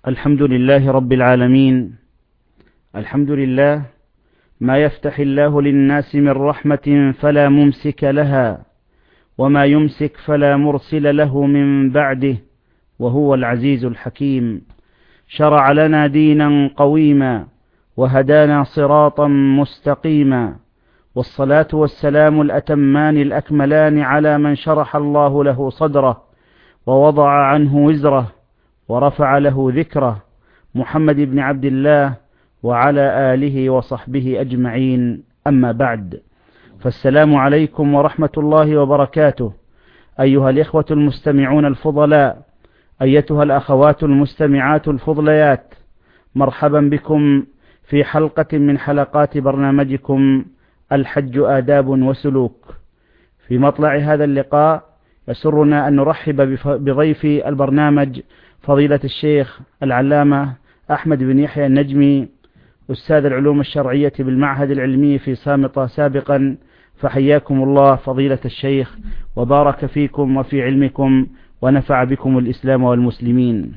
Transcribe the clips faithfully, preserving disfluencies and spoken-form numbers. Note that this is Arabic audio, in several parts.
الحمد لله رب العالمين. الحمد لله ما يفتح الله للناس من رحمة فلا ممسك لها، وما يمسك فلا مرسل له من بعده، وهو العزيز الحكيم. شرع لنا دينا قويما وهدانا صراطا مستقيما، والصلاة والسلام الأتمان الأكملان على من شرح الله له صدره ووضع عنه وزره ورفع له ذكره، محمد بن عبد الله وعلى آله وصحبه أجمعين. أما بعد، فالسلام عليكم ورحمة الله وبركاته، أيها الإخوة المستمعون الفضلاء، أيتها الأخوات المستمعات الفضليات، مرحبا بكم في حلقة من حلقات برنامجكم الحج آداب وسلوك. في مطلع هذا اللقاء يسرنا أن نرحب بضيف البرنامج فضيلة الشيخ العلامة أحمد بن يحيى النجمي، أستاذ العلوم الشرعية بالمعهد العلمي في صامتة سابقا. فحياكم الله فضيلة الشيخ، وبارك فيكم وفي علمكم، ونفع بكم الإسلام والمسلمين.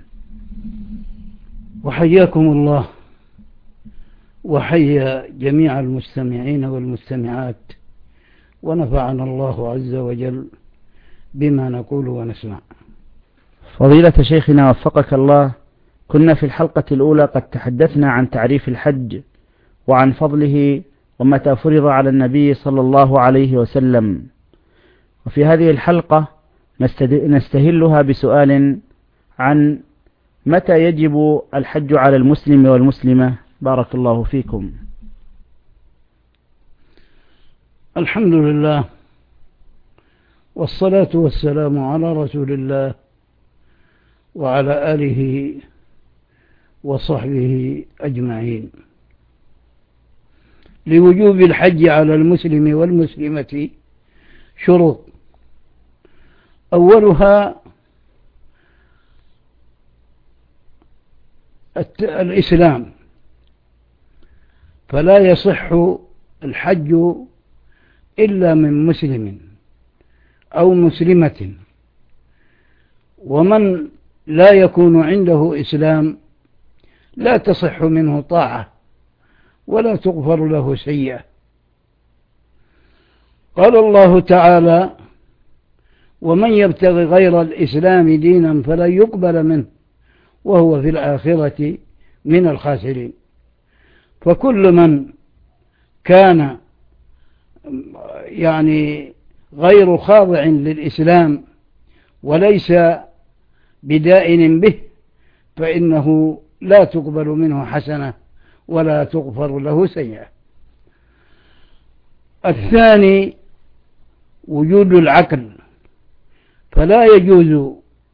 وحياكم الله وحيا جميع المستمعين والمستمعات، ونفعنا الله عز وجل بما نقول ونسمع. فضيلة شيخنا وفقك الله، كنا في الحلقة الأولى قد تحدثنا عن تعريف الحج وعن فضله ومتى فرض على النبي صلى الله عليه وسلم، وفي هذه الحلقة نستهلها بسؤال عن متى يجب الحج على المسلم والمسلمة. بارك الله فيكم. الحمد لله والصلاة والسلام على رسول الله وعلى آله وصحبه أجمعين. لوجوب الحج على المسلم والمسلمة شروط، أولها الإسلام، فلا يصح الحج إلا من مسلم أو مسلمة، ومن لا يكون عنده إسلام لا تصح منه طاعة ولا تغفر له سيئة. قال الله تعالى: ومن يبتغي غير الإسلام دينا فلن يقبل منه وهو في الآخرة من الخاسرين. فكل من كان يعني غير خاضع للإسلام وليس بدائن به فإنه لا تقبل منه حسنة ولا تغفر له سيئة. الثاني وجود العقل، فلا يجوز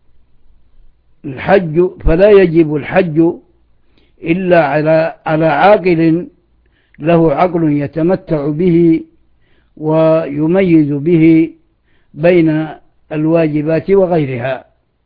الحج فلا يجب الحج إلا على على عاقل له عقل يتمتع به ويميز به بين الواجبات وغيرها.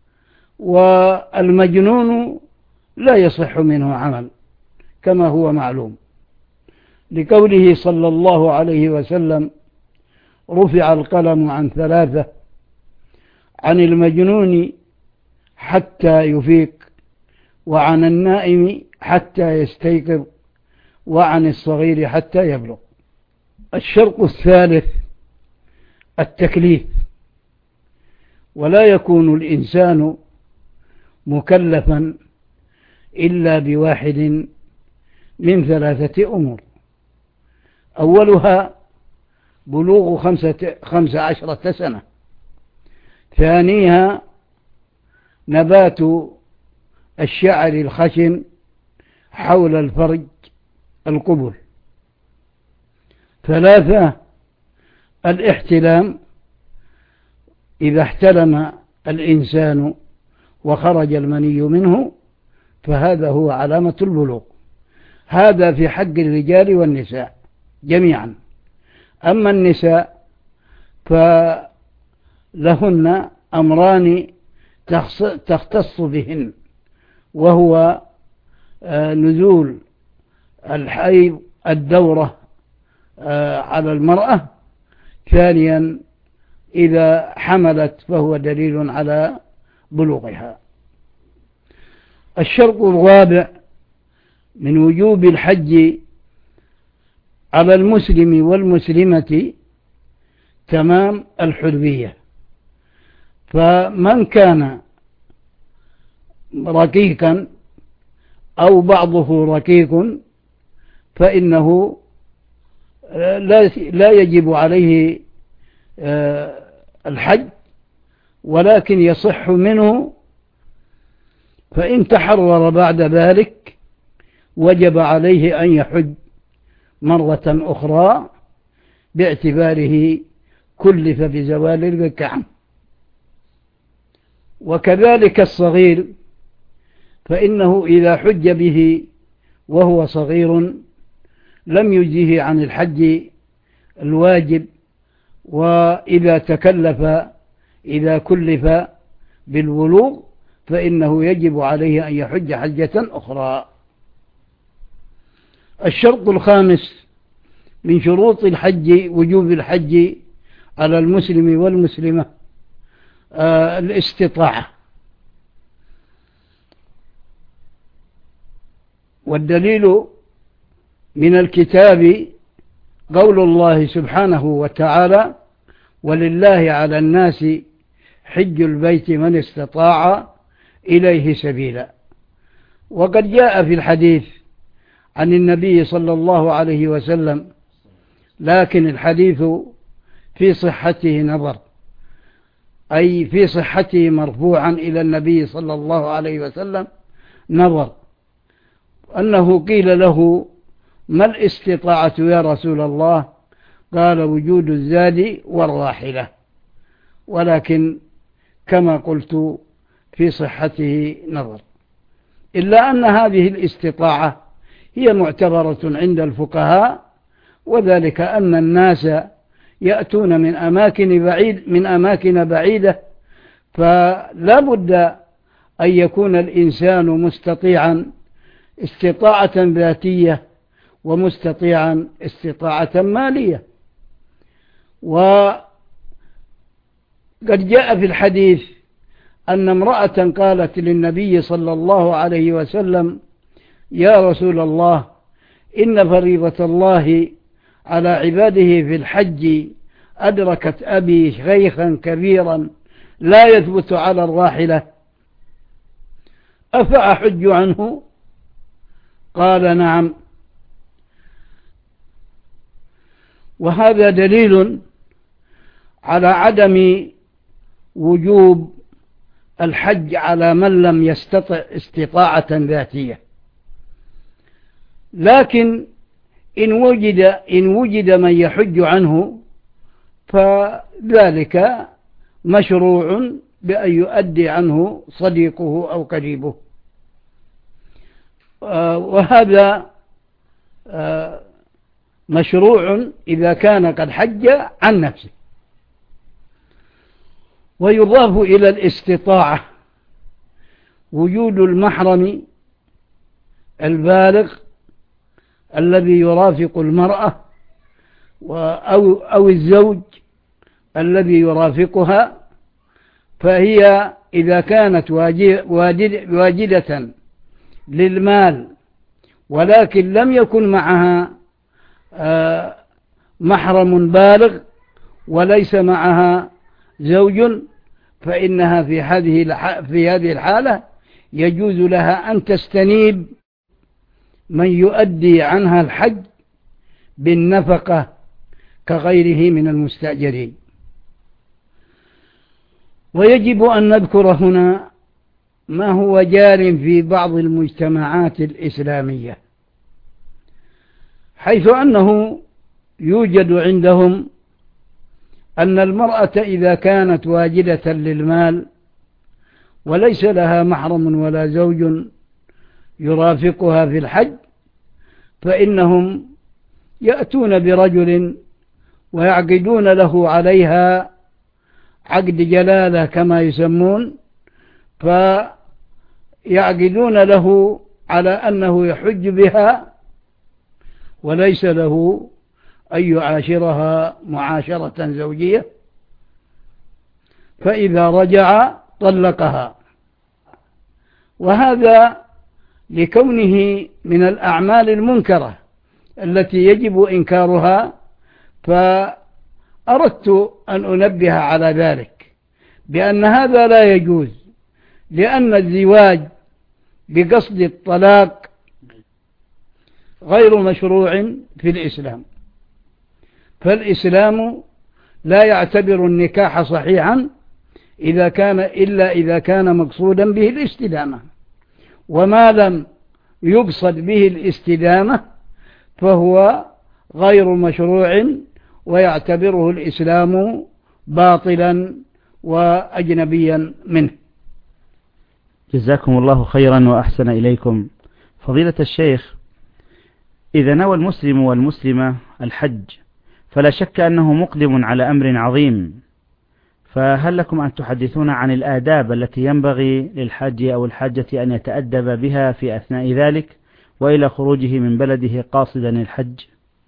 والمجنون لا يصح منه عمل كما هو معلوم، لقوله صلى الله عليه وسلم: رفع القلم عن ثلاثة، عن المجنون حتى يفيق، وعن النائم حتى يستيقظ، وعن الصغير حتى يبلغ. الشرط الثالث التكليف، ولا يكون الإنسان مكلفا إلا بواحد من ثلاثة أمور: أولها بلوغ خمسة خمس عشرة سنة، ثانيها نبات الشعر الخشن حول الفرج القبل، ثلاثة الاحتلام، إذا احتلم الإنسان وخرج المني منه فهذا هو علامة البلوغ. هذا في حق الرجال والنساء جميعا. أما النساء فلهن أمران تختص بهن، وهو نزول الحيض الدورة على المرأة، ثانيا إذا حملت فهو دليل على بلوغها. الشرط الرابع من وجوب الحج على المسلم والمسلمة تمام الحرية. فمن كان رقيقا أو بعضه رقيق فإنه لا يجب عليه الحج، ولكن يصح منه، فإن تحرر بعد ذلك وجب عليه أن يحج مرة أخرى باعتباره كلف بزوال الركعة. وكذلك الصغير، فإنه إذا حج به وهو صغير لم يجزه عن الحج الواجب، وإذا تكلف إذا كلف بالبلوغ فإنه يجب عليه أن يحج حجة أخرى. الشرط الخامس من شروط الحج وجوب الحج على المسلم والمسلمة آه الاستطاعة. والدليل من الكتاب قول الله سبحانه وتعالى: ولله على الناس حج البيت من استطاع إليه سبيلا. وقد جاء في الحديث عن النبي صلى الله عليه وسلم، لكن الحديث في صحته نظر، أي في صحته مرفوعا إلى النبي صلى الله عليه وسلم نظر، أنه قيل له: ما الاستطاعة يا رسول الله؟ قال: وجود الزاد والراحلة. ولكن كما قلت في صحته نظر، إلا أن هذه الاستطاعة هي معتبرة عند الفقهاء، وذلك أن الناس يأتون من أماكن بعيد من أماكن بعيدة، فلا بد أن يكون الإنسان مستطيعا استطاعة ذاتية ومستطيعا استطاعة مالية. وقد جاء في الحديث أن امرأة قالت للنبي صلى الله عليه وسلم: يا رسول الله، إن فريضة الله على عباده في الحج أدركت أبي شيخا كبيرا لا يثبت على الراحلة، أفأحج عنه؟ قال: نعم. وهذا دليل على عدم وجوب الحج على من لم يستطع استطاعة ذاتية. لكن إن وجد إن وجد من يحج عنه فذلك مشروع بأن يؤدي عنه صديقه أو قريبه، وهذا مشروع إذا كان قد حج عن نفسه. ويضاف إلى الاستطاعة وجود المحرم البالغ الذي يرافق المرأة أو, أو الزوج الذي يرافقها، فهي إذا كانت واجدة للمال ولكن لم يكن معها محرم بالغ وليس معها زوج، فإنها في هذه في هذه الحالة يجوز لها أن تستنيب من يؤدي عنها الحج بالنفقة كغيره من المستأجرين. ويجب أن نذكر هنا ما هو جار في بعض المجتمعات الإسلامية، حيث أنه يوجد عندهم أن المرأة إذا كانت واجدة للمال وليس لها محرم ولا زوج يرافقها في الحج، فإنهم يأتون برجل ويعقدون له عليها عقد جلالة كما يسمون، فيعقدون له على أنه يحج بها وليس له أن يعاشرها معاشرة زوجية، فإذا رجع طلقها. وهذا لكونه من الأعمال المنكرة التي يجب إنكارها، فأردت أن أنبه على ذلك بأن هذا لا يجوز، لأن الزواج بقصد الطلاق غير مشروع في الإسلام، فالإسلام لا يعتبر النكاح صحيحا إذا كان إلا إذا كان مقصودا به الاستدامة، وما لم يقصد به الاستدامة فهو غير مشروع ويعتبره الإسلام باطلا وأجنبيا منه. جزاكم الله خيرا وأحسن إليكم. فضيلة الشيخ، إذا نوى المسلم والمسلمة الحج فلا شك أنه مقدم على أمر عظيم، فهل لكم أن تحدثونا عن الآداب التي ينبغي للحاج أو الحاجة أن يتأدب بها في أثناء ذلك وإلى خروجه من بلده قاصدا الحج؟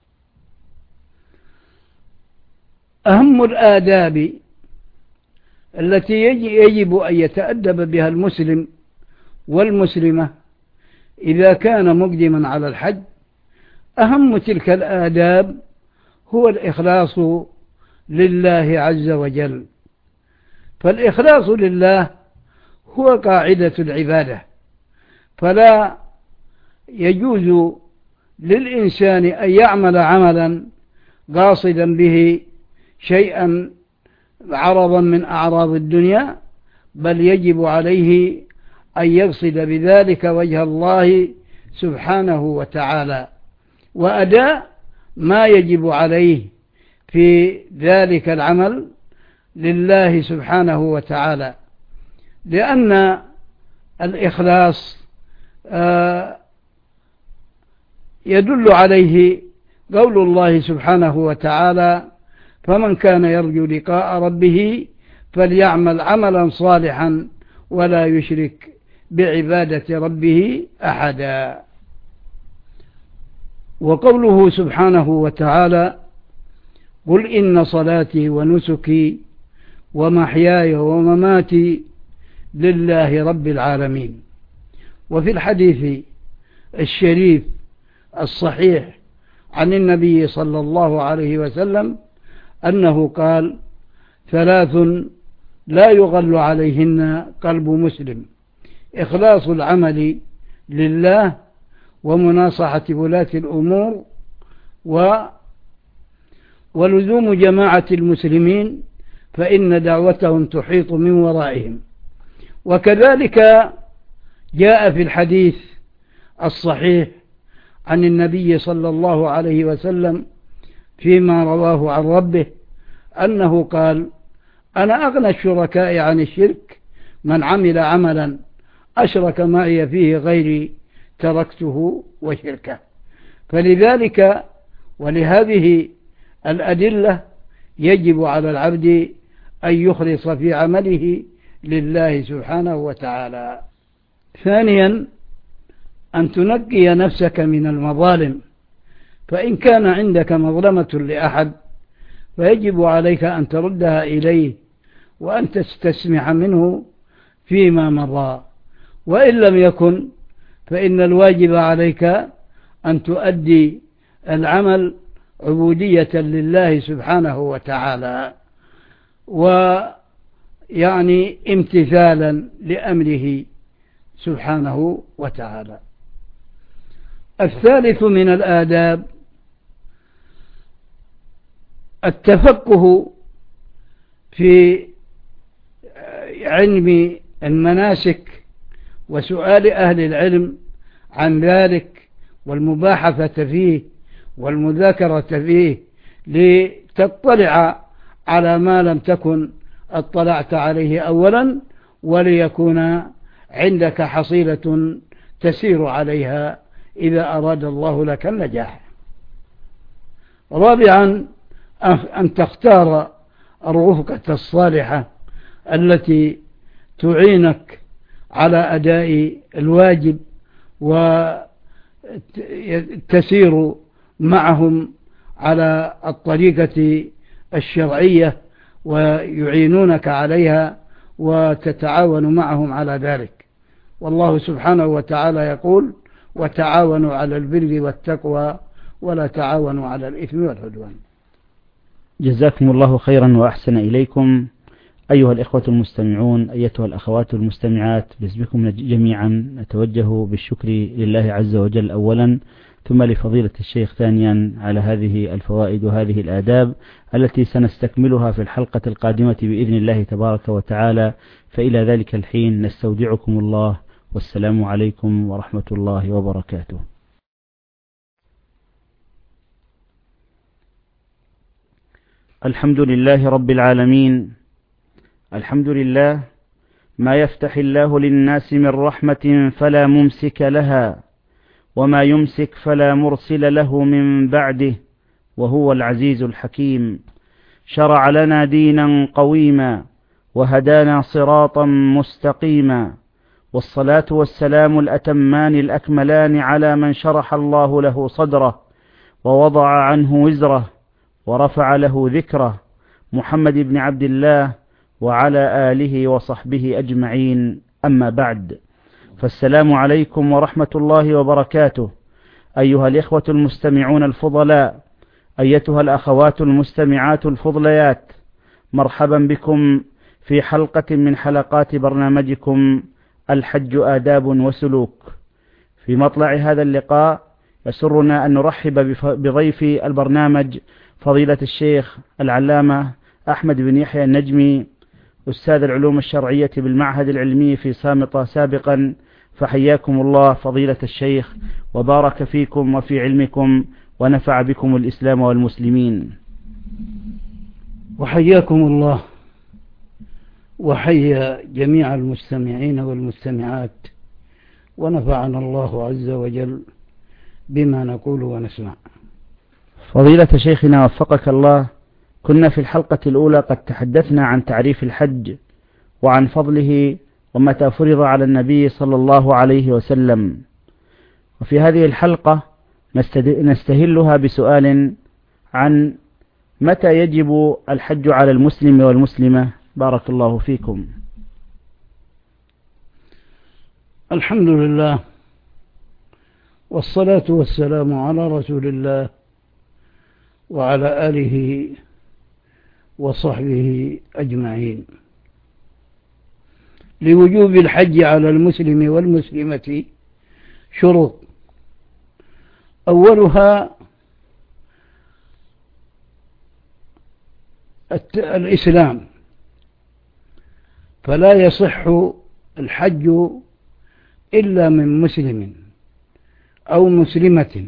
أهم الآداب التي يجب أن يتأدب بها المسلم والمسلمة إذا كان مقدما على الحج، أهم تلك الآداب هو الإخلاص لله عز وجل، فالإخلاص لله هو قاعدة العبادة، فلا يجوز للإنسان أن يعمل عملا قاصدا به شيئا عرضا من أعراض الدنيا، بل يجب عليه أن يقصد بذلك وجه الله سبحانه وتعالى، وأداء ما يجب عليه في ذلك العمل لله سبحانه وتعالى، لأن الإخلاص يدل عليه قول الله سبحانه وتعالى: فمن كان يرجو لقاء ربه فليعمل عملا صالحا ولا يشرك بعبادة ربه أحدا. وقوله سبحانه وتعالى: قل إن صلاتي ونسكي ومحياي ومماتي لله رب العالمين. وفي الحديث الشريف الصحيح عن النبي صلى الله عليه وسلم أنه قال: ثلاث لا يغل عليهن قلب مسلم: إخلاص العمل لله، ومناصحة ولاة الأمور، و ولزوم جماعة المسلمين فإن دعوتهم تحيط من ورائهم. وكذلك جاء في الحديث الصحيح عن النبي صلى الله عليه وسلم فيما رواه عن ربه أنه قال: أنا أغنى الشركاء عن الشرك من عمل عملا أشرك معي فيه غيري تركته وشركه. فلذلك ولهذه الأدلة يجب على العبد أن يخلص في عمله لله سبحانه وتعالى. ثانيا، أن تنقي نفسك من المظالم، فإن كان عندك مظلمة لأحد فيجب عليك أن تردها إليه وأن تستسمح منه فيما مضى، وإن لم يكن فإن الواجب عليك أن تؤدي العمل عبودية لله سبحانه وتعالى، ويعني امتثالا لأمره سبحانه وتعالى. الثالث من الآداب التفقه في علم المناسك وسؤال أهل العلم عن ذلك والمباحثة فيه والمذاكرة فيه لتطلع على ما لم تكن اطلعت عليه أولا، وليكون عندك حصيلة تسير عليها إذا أراد الله لك النجاح. رابعا، أن تختار الرفقة الصالحة التي تعينك على أداء الواجب وتسير معهم على الطريقة الشرعية ويعينونك عليها وتتعاون معهم على ذلك. والله سبحانه وتعالى يقول: وتعاونوا على البر والتقوى ولا تعاونوا على الإثم والعدوان. جزاكم الله خيرا وأحسن إليكم. أيها الإخوة المستمعون، أيتها الأخوات المستمعات، باسمكم جميعا نتوجه بالشكر لله عز وجل أولا، ثم لفضيلة الشيخ ثانيا على هذه الفوائد وهذه الآداب التي سنستكملها في الحلقة القادمة بإذن الله تبارك وتعالى. فإلى ذلك الحين نستودعكم الله، والسلام عليكم ورحمة الله وبركاته. الحمد لله رب العالمين. الحمد لله. ما يفتح الله للناس من رحمة فلا ممسك لها، وما يمسك فلا مرسل له من بعده، وهو العزيز الحكيم. شرع لنا دينا قويما وهدانا صراطا مستقيما، والصلاة والسلام الأتمان الأكملان على من شرح الله له صدره ووضع عنه وزره ورفع له ذكره، محمد بن عبد الله وعلى آله وصحبه أجمعين. أما بعد، فالسلام عليكم ورحمة الله وبركاته. أيها الإخوة المستمعون الفضلاء، أيتها الأخوات المستمعات الفضليات، مرحبا بكم في حلقة من حلقات برنامجكم الحج آداب وسلوك. في مطلع هذا اللقاء يسرنا أن نرحب بضيف البرنامج فضيلة الشيخ العلامة أحمد بن يحيى النجمي، أستاذ العلوم الشرعية بالمعهد العلمي في سامطة سابقا. فحياكم الله فضيلة الشيخ، وبارك فيكم وفي علمكم، ونفع بكم الإسلام والمسلمين. وحياكم الله وحيا جميع المستمعين والمستمعات، ونفعنا الله عز وجل بما نقول ونسمع. فضيلة شيخنا وفقك الله، كنا في الحلقة الأولى قد تحدثنا عن تعريف الحج وعن فضله ومتى فرض على النبي صلى الله عليه وسلم، وفي هذه الحلقة نستهلها بسؤال عن متى يجب الحج على المسلم والمسلمة. بارك الله فيكم. الحمد لله، والصلاة والسلام على رسول الله وعلى آله وصحبه أجمعين. لوجوب الحج على المسلم والمسلمة شروط، أولها الإسلام، فلا يصح الحج إلا من مسلم أو مسلمة،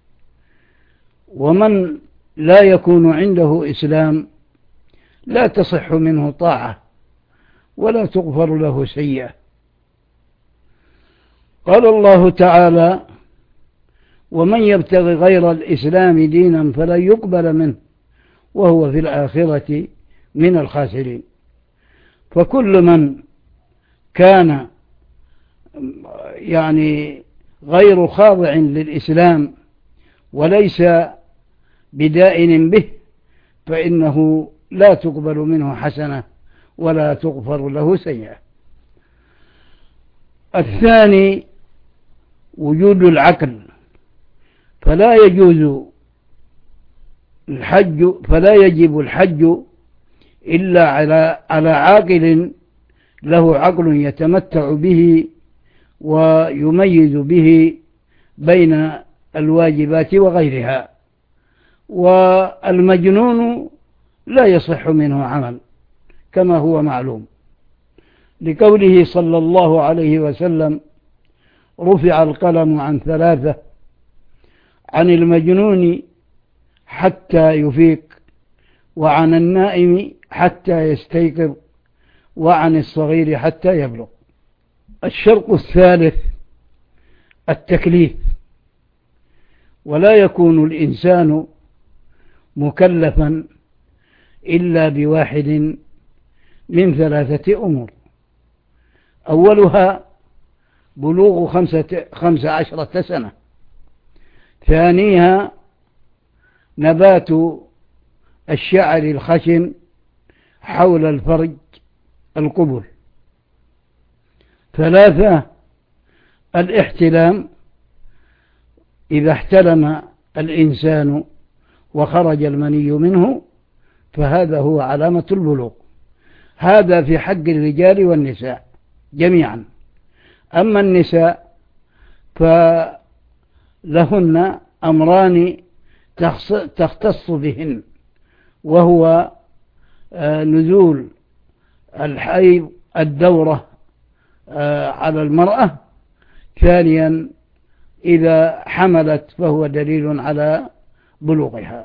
ومن لا يكون عنده إسلام لا تصح منه طاعة ولا تغفر له سيئة. قال الله تعالى: ومن يبتغي غير الإسلام دينا فلن يقبل منه وهو في الآخرة من الخاسرين. فكل من كان يعني غير خاضع للإسلام وليس بدائن به فإنه لا تقبل منه حسنة ولا تغفر له سيئة. الثاني وجود العقل، فلا يجوز الحج فلا يجب الحج إلا على على عاقل له عقل يتمتع به ويميز به بين الواجبات وغيرها. والمجنون لا يصح منه عمل كما هو معلوم، لقوله صلى الله عليه وسلم: رفع القلم عن ثلاثة، عن المجنون حتى يفيق، وعن النائم حتى يستيقظ، وعن الصغير حتى يبلغ. الشرط الثالث التكليف، ولا يكون الإنسان مكلفا إلا بواحد من ثلاثة أمور: أولها بلوغ خمسة خمس عشرة سنة، ثانيها نبات الشعر الخشن حول الفرج القبل، ثلاثة الاحتلام إذا احتلم الإنسان وخرج المني منه فهذا هو علامة البلوغ، هذا في حق الرجال والنساء جميعا. أما النساء فلهن أمران تختص بهن، وهو نزول الحيض الدورة على المرأة، ثانيا إذا حملت فهو دليل على بلوغها.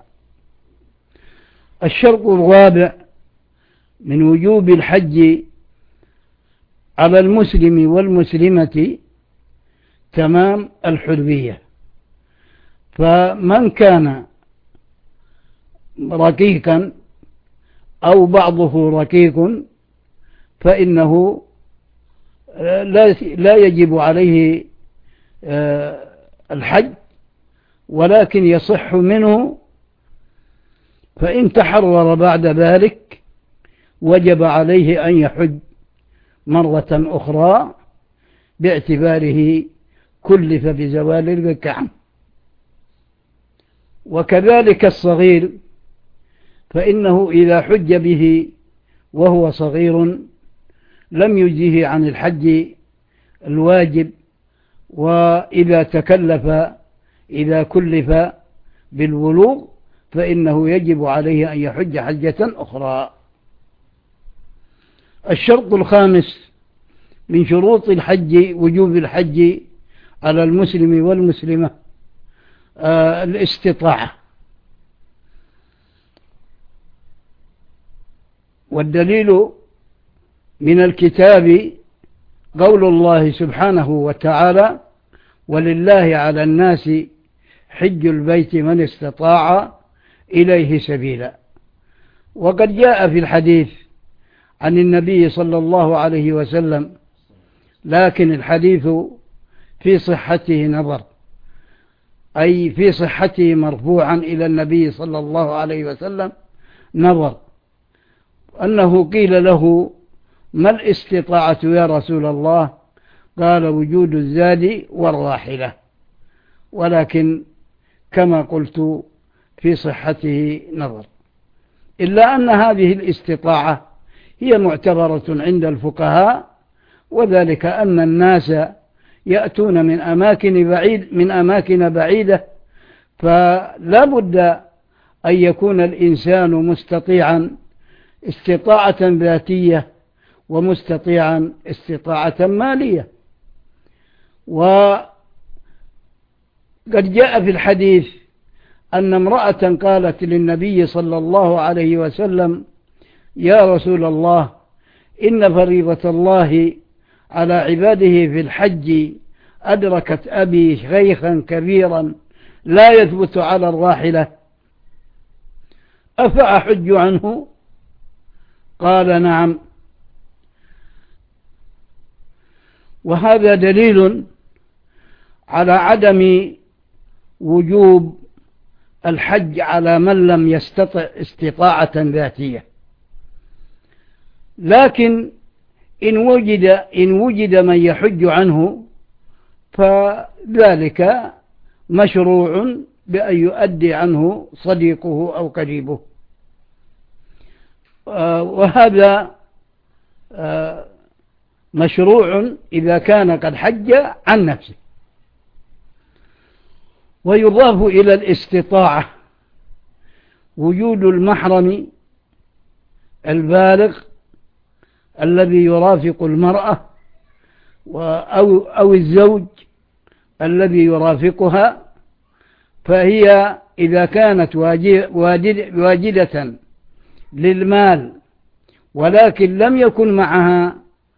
الشرط الرابع من وجوب الحج على المسلم والمسلمة تمام الحرية، فمن كان رقيقا أو بعضه رقيق فإنه لا يجب عليه الحج، ولكن يصح منه، فإن تحرر بعد ذلك وجب عليه أن يحج مرة أخرى باعتباره كلف بزوال الركعة. وكذلك الصغير، فإنه إذا حج به وهو صغير لم يجزه عن الحج الواجب، وإذا تكلف إذا كلف بالبلوغ فإنه يجب عليه أن يحج حجة أخرى. الشرط الخامس من شروط الحج وجوب الحج على المسلم والمسلمة آه الاستطاعة، والدليل من الكتاب قول الله سبحانه وتعالى: ولله على الناس حج البيت من استطاع إليه سبيلا. وقد جاء في الحديث عن النبي صلى الله عليه وسلم، لكن الحديث في صحته نظر، أي في صحته مرفوعا إلى النبي صلى الله عليه وسلم نظر، أنه قيل له: ما الاستطاعة يا رسول الله؟ قال: وجود الزاد والراحلة. ولكن كما قلت في صحته نظر، إلا أن هذه الاستطاعة هي معتبرة عند الفقهاء، وذلك أن الناس يأتون من أماكن بعيد من أماكن بعيدة، فلا بد أن يكون الإنسان مستطيعا استطاعة ذاتية ومستطيعا استطاعة مالية. وقد جاء في الحديث أن امرأة قالت للنبي صلى الله عليه وسلم: يا رسول الله، إن فريضة الله على عباده في الحج أدركت أبي شيخا كبيرا لا يثبت على الراحلة، أفأحج عنه؟ قال: نعم. وهذا دليل على عدم وجوب الحج على من لم يستطع استطاعة ذاتية، لكن إن وجد, إن وجد من يحج عنه فذلك مشروع بأن يؤدي عنه صديقه أو قريبه، وهذا مشروع إذا كان قد حج عن نفسه. ويضاف إلى الاستطاعة وجود المحرم البالغ الذي يرافق المرأة أو, أو الزوج الذي يرافقها، فهي إذا كانت واجدة للمال ولكن لم يكن معها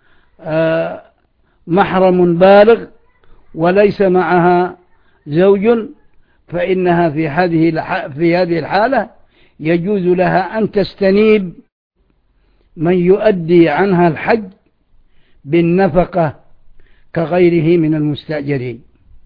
محرم بالغ وليس معها زوج، فإنها في هذه في هذه الحالة يجوز لها أن تستنيب من يؤدي عنها الحج بالنفقة كغيره من المستأجرين.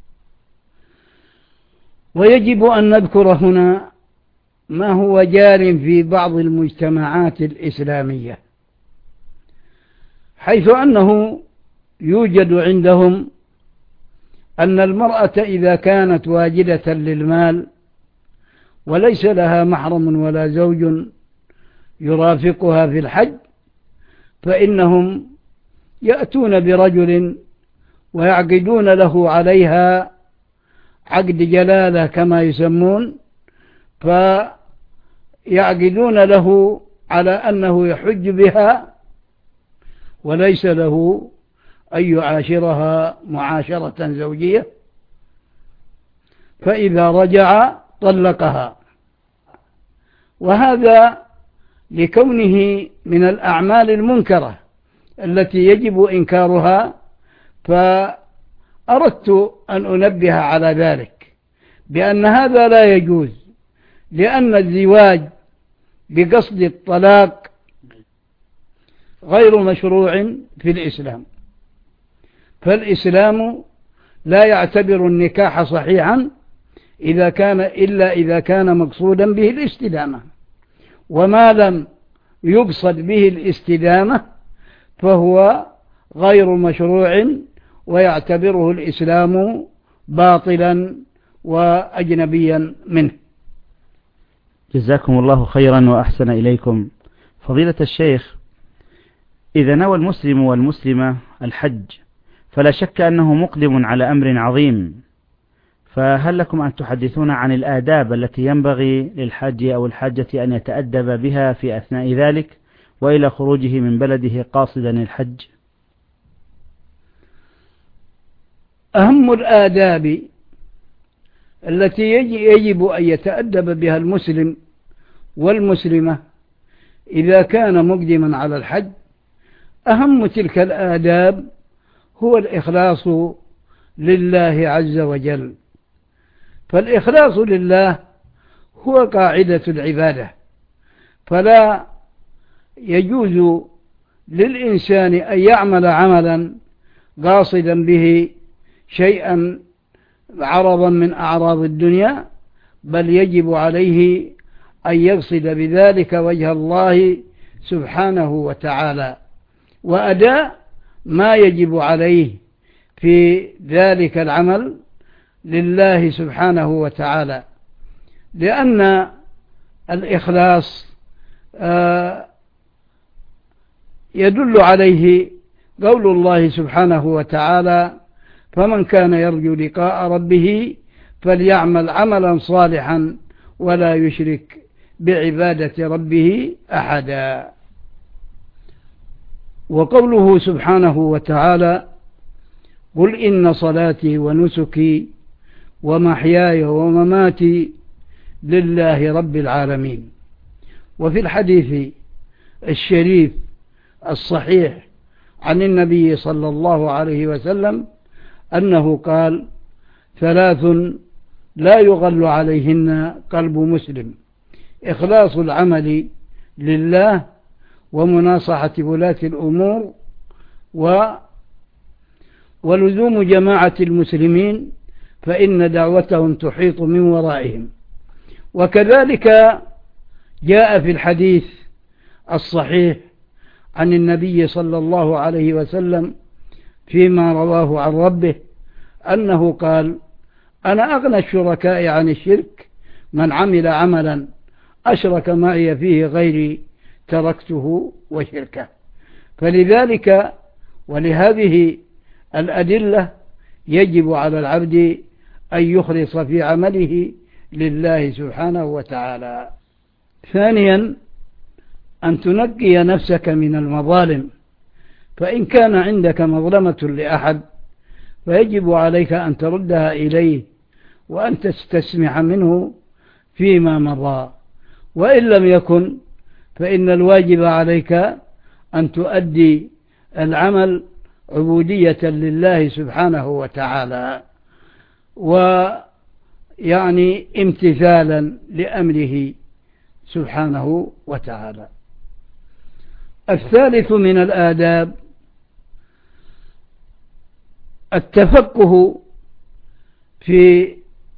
ويجب أن نذكر هنا ما هو جار في بعض المجتمعات الإسلامية، حيث أنه يوجد عندهم أن المرأة إذا كانت واجدة للمال وليس لها محرم ولا زوج يرافقها في الحج، فإنهم يأتون برجل ويعقدون له عليها عقد جلالة كما يسمون، فيعقدون له على أنه يحج بها وليس له أن يعاشرها معاشرة زوجية، فإذا رجع طلقها. وهذا لكونه من الأعمال المنكرة التي يجب إنكارها، فأردت أن أنبه على ذلك بأن هذا لا يجوز، لأن الزواج بقصد الطلاق غير مشروع في الإسلام، فالإسلام لا يعتبر النكاح صحيحا إذا كان إلا إذا كان مقصودا به الاستدامة، وما لم يقصد به الاستدامة فهو غير مشروع ويعتبره الإسلام باطلا وأجنبيا منه. جزاكم الله خيرا وأحسن إليكم. فضيلة الشيخ، إذا نوى المسلم والمسلمة الحج فلا شك أنه مقدم على أمر عظيم، فهل لكم أن تحدثونا عن الآداب التي ينبغي للحاج أو الحاجة أن يتأدب بها في أثناء ذلك وإلى خروجه من بلده قاصدا الحج؟ أهم الآداب التي يجب أن يتأدب بها المسلم والمسلمة إذا كان مقدما على الحج، أهم تلك الآداب هو الإخلاص لله عز وجل. فالإخلاص لله هو قاعدة العبادة، فلا يجوز للإنسان أن يعمل عملا قاصدا به شيئا عرضا من أعراض الدنيا، بل يجب عليه أن يقصد بذلك وجه الله سبحانه وتعالى، وأداء ما يجب عليه في ذلك العمل لله سبحانه وتعالى، لأن الإخلاص يدل عليه قول الله سبحانه وتعالى: فمن كان يرجو لقاء ربه فليعمل عملا صالحا ولا يشرك بعبادة ربه أحدا. وقوله سبحانه وتعالى: قل إن صلاتي ونسكي ومحياي ومماتي لله رب العالمين. وفي الحديث الشريف الصحيح عن النبي صلى الله عليه وسلم أنه قال: ثلاث لا يغل عليهن قلب مسلم: إخلاص العمل لله، ومناصحة ولاة الأمور، و ولزوم جماعة المسلمين فإن دعوتهم تحيط من ورائهم. وكذلك جاء في الحديث الصحيح عن النبي صلى الله عليه وسلم فيما رواه عن ربه أنه قال: أنا أغنى الشركاء عن الشرك من عمل عملا أشرك معي فيه غيري تركته وشركه. فلذلك ولهذه الأدلة يجب على العبد أن يخلص في عمله لله سبحانه وتعالى. ثانيا، أن تنقي نفسك من المظالم، فإن كان عندك مظلمة لأحد فيجب عليك أن تردها إليه وأن تستسمح منه فيما مضى، وإن لم يكن فإن الواجب عليك أن تؤدي العمل عبودية لله سبحانه وتعالى، ويعني امتثالا لأمره سبحانه وتعالى. الثالث من الآداب التفقه في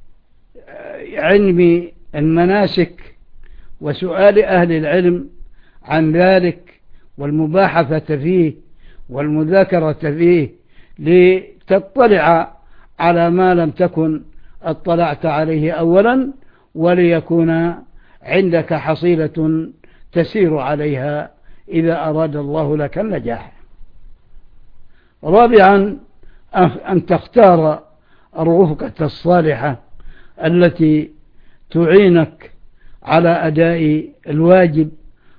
علم المناسك وسؤال أهل العلم عن ذلك والمباحثة فيه والمذاكرة فيه، لتطلع على ما لم تكن اطلعت عليه أولا، وليكون عندك حصيلة تسير عليها إذا أراد الله لك النجاح. رابعا أن تختار الرفقة الصالحة التي تعينك على أداء الواجب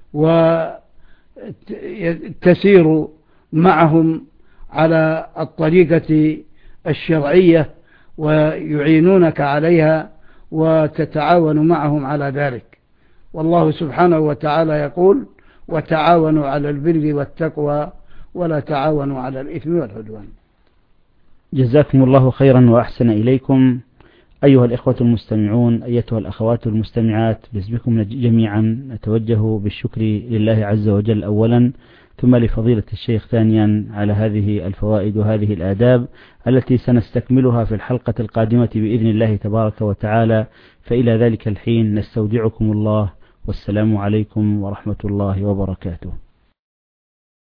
وتسير معهم على الطريقة الشرعية ويعينونك عليها وتتعاون معهم على ذلك. والله سبحانه وتعالى يقول: وتعاونوا على البر والتقوى ولا تعاونوا على الإثم والعدوان. جزاكم الله خيرا وأحسن إليكم. أيها الإخوة المستمعون، أيتها الأخوات المستمعات، باسمكم جميعا نتوجه بالشكر لله عز وجل أولا، ثم لفضيلة الشيخ ثانيا على هذه الفوائد وهذه الآداب التي سنستكملها في الحلقة القادمة بإذن الله تبارك وتعالى. فإلى ذلك الحين نستودعكم الله، والسلام عليكم ورحمة الله وبركاته.